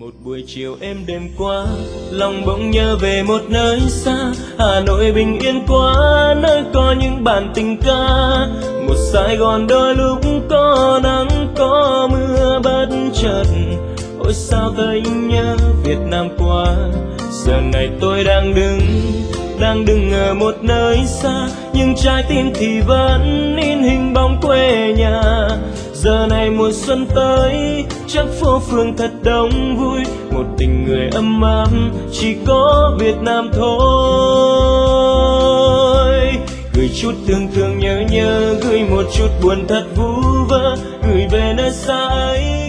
Một buổi chiều êm đêm qua, lòng bỗng nhớ về một nơi xa. Hà Nội bình yên quá, nơi có những bản tình ca. Một Sài Gòn đôi lúc có nắng có mưa bất chợt. Ôi sao tôi nhớ Việt Nam quá. Giờ này tôi đang đứng ở một nơi xa, nhưng trái tim thì vẫn in hình bóng quê nhà. Giờ này mùa xuân tới, chắc phố phường thật đông vui. Một tình người ấm áp chỉ có Việt Nam thôi. Gửi chút thương nhớ, gửi một chút buồn thật vu vơ, gửi về nơi xa ấy.